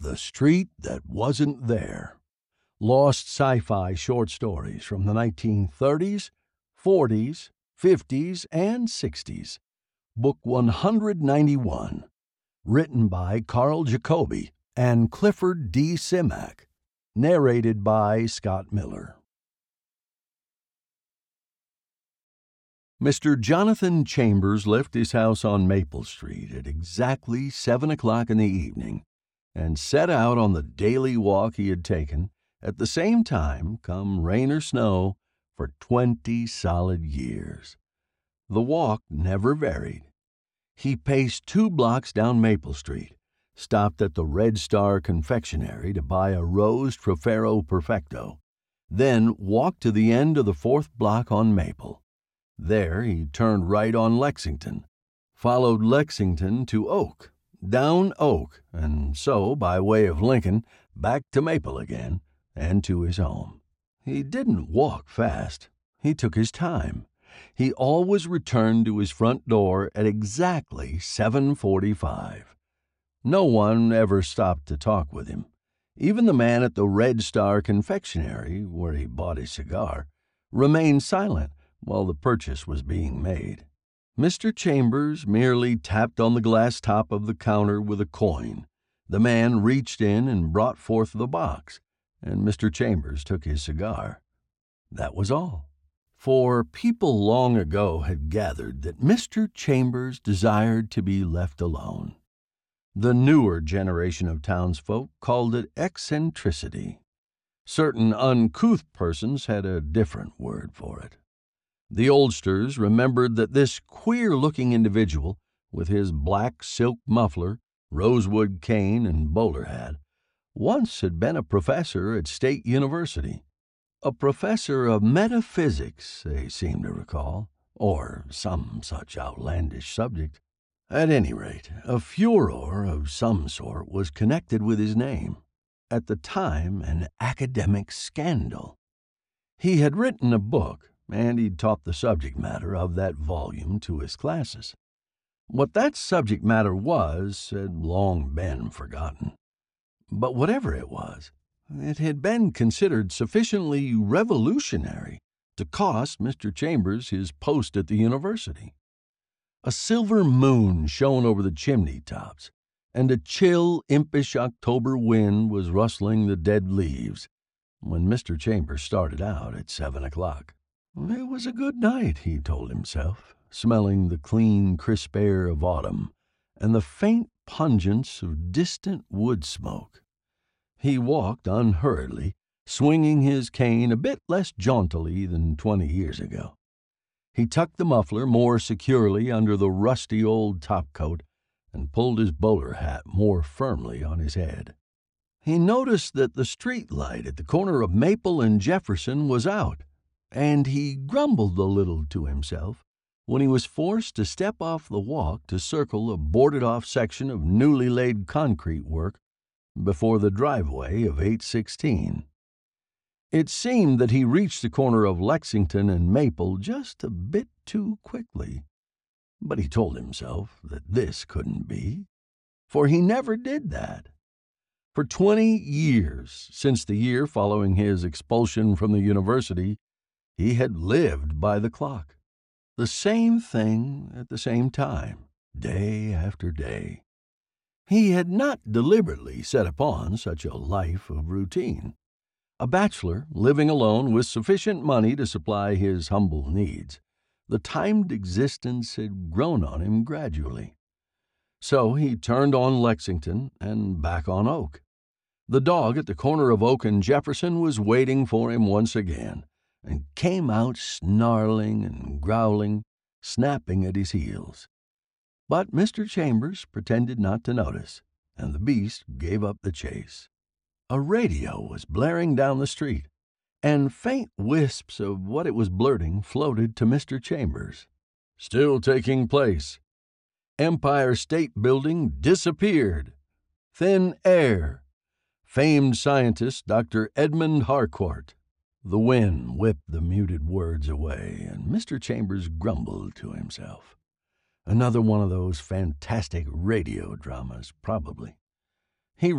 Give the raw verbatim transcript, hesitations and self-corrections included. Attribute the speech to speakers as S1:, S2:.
S1: The Street That Wasn't There. Lost sci-fi short stories from the nineteen thirties, forties, fifties, and sixties. Book one hundred ninety-one. Written by Carl Jacobi and Clifford D. Simak. Narrated by Scott Miller. Mister Jonathan Chambers left his house on Maple Street at exactly seven o'clock in the evening and set out on the daily walk he had taken at the same time, come rain or snow, for twenty solid years. The walk never varied. He paced two blocks down Maple Street, stopped at the Red Star Confectionery to buy a rose Trofero Perfecto, then walked to the end of the fourth block on Maple. There he turned right on Lexington, followed Lexington to Oak, down Oak, and so, by way of Lincoln, back to Maple again, and to his home. He didn't walk fast. He took his time. He always returned to his front door at exactly seven forty-five. No one ever stopped to talk with him. Even the man at the Red Star Confectionery, where he bought his cigar, remained silent while the purchase was being made. Mister Chambers merely tapped on the glass top of the counter with a coin. The man reached in and brought forth the box, and Mister Chambers took his cigar. That was all. For people long ago had gathered that Mister Chambers desired to be left alone. The newer generation of townsfolk called it eccentricity. Certain uncouth persons had a different word for it. The oldsters remembered that this queer-looking individual, with his black silk muffler, rosewood cane, and bowler hat, once had been a professor at State University. A professor of metaphysics, they seemed to recall, or some such outlandish subject. At any rate, a furor of some sort was connected with his name. At the time, an academic scandal. He had written a book, and he'd taught the subject matter of that volume to his classes. What that subject matter was had long been forgotten. But whatever it was, it had been considered sufficiently revolutionary to cost Mister Chambers his post at the university. A silver moon shone over the chimney tops, and a chill, impish October wind was rustling the dead leaves when Mister Chambers started out at seven o'clock. It was a good night, he told himself, smelling the clean, crisp air of autumn and the faint pungence of distant wood smoke. He walked unhurriedly, swinging his cane a bit less jauntily than twenty years ago. He tucked the muffler more securely under the rusty old topcoat and pulled his bowler hat more firmly on his head. He noticed that the street light at the corner of Maple and Jefferson was out, and he grumbled a little to himself when he was forced to step off the walk to circle a boarded-off section of newly laid concrete work before the driveway of eight sixteen. It seemed that he reached the corner of Lexington and Maple just a bit too quickly, but he told himself that this couldn't be, for he never did that. For twenty years, since the year following his expulsion from the university, he had lived by the clock. The same thing at the same time, day after day. He had not deliberately set upon such a life of routine. A bachelor, living alone with sufficient money to supply his humble needs, the timed existence had grown on him gradually. So he turned on Lexington and back on Oak. The dog at the corner of Oak and Jefferson was waiting for him once again, and came out snarling and growling, snapping at his heels. But Mister Chambers pretended not to notice, and the beast gave up the chase. A radio was blaring down the street, and faint wisps of what it was blurting floated to Mister Chambers. Still taking place. Empire State Building disappeared. Thin air. Famed scientist Doctor Edmund Harcourt. The wind whipped the muted words away, and Mister Chambers grumbled to himself. Another one of those fantastic radio dramas, probably.